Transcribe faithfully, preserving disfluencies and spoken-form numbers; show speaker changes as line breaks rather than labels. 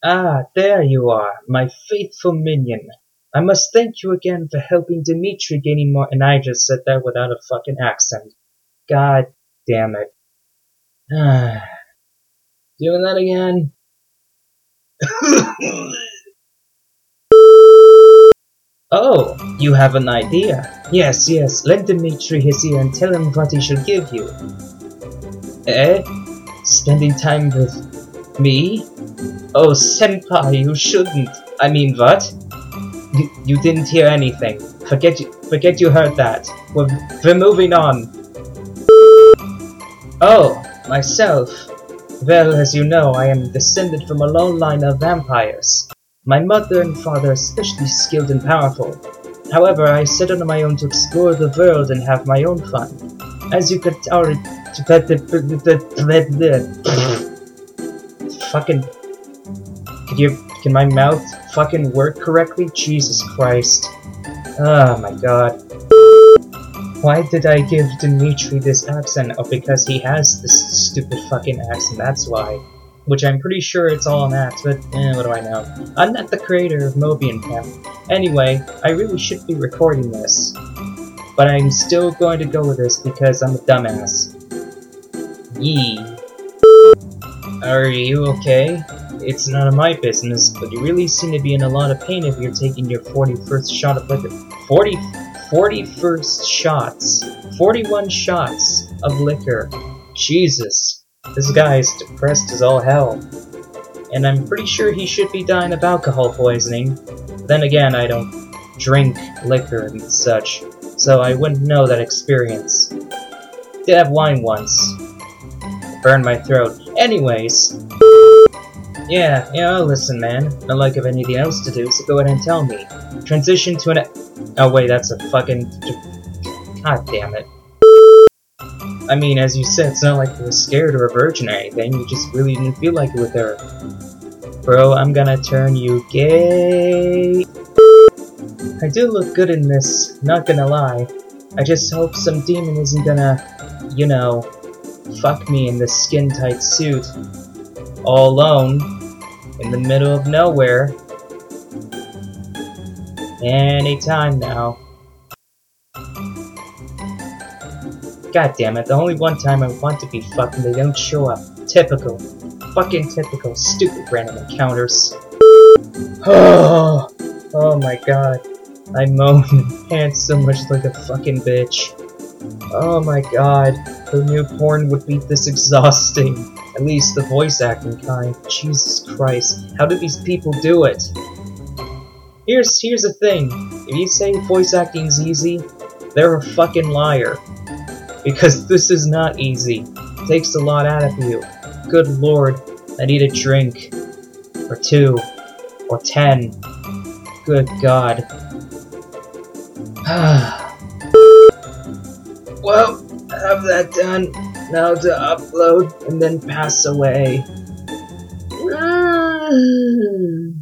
Ah, there you are, my faithful minion. I must thank you again for helping Dimitri gain more- and I just said that without a fucking accent. God damn it. Doing that again? Oh, you have an idea. Yes, yes, let Dimitri his ear and tell him what he should give you. Eh? Spending time with me? Oh, senpai, you shouldn't. I mean, what? You, you didn't hear anything. Forget you, forget you heard that. We're, we're moving on. Oh, myself. Well, as you know, I am descended from a long line of vampires. My mother and father are especially skilled and powerful. However, I set out on my own to explore the world and have my own fun. As you could already... Fucking... Can you... Can my mouth fucking work correctly? Jesus Christ. Oh my god. Why did I give Dimitri this accent? Oh, because he has this stupid fucking accent, that's why. Which I'm pretty sure it's all an act, but eh, what do I know. I'm not the creator of Moby and Pimp. Anyway, I really should be recording this. But I'm still going to go with this because I'm a dumbass. Yee. Are you okay? It's none of my business, but you really seem to be in a lot of pain if you're taking your forty-first shot of liquor. forty, forty-first shots. forty-one shots of liquor. Jesus. This guy is depressed as all hell. And I'm pretty sure he should be dying of alcohol poisoning. Then again, I don't drink liquor and such, so I wouldn't know that experience. Did have wine once. Burned my throat. Anyways. Yeah, yeah, listen, man. Not like I've anything else to do, so go ahead and tell me. Transition to an... Oh wait, that's a fucking... God damn it. I mean, as you said, it's not like you were scared or a virgin or anything, you just really didn't feel like it with her. Bro, I'm gonna turn you gay. I do look good in this, not gonna lie. I just hope some demon isn't gonna, you know, fuck me in this skin-tight suit. All alone, in the middle of nowhere. Anytime now. God damn it, the only one time I want to be fucked and they don't show up. Typical. Fucking typical. Stupid random encounters. Oh, oh my god. I moan and pant so much like a fucking bitch. Oh my god. Who knew porn would be this exhausting? At least the voice acting kind. Jesus Christ. How do these people do it? Here's, here's the thing. If you say voice acting's easy, they're a fucking liar. Because this is not easy. It takes a lot out of you. Good lord, I need a drink. Or two. Or ten. Good god. Well, I have that done. Now to upload and then pass away.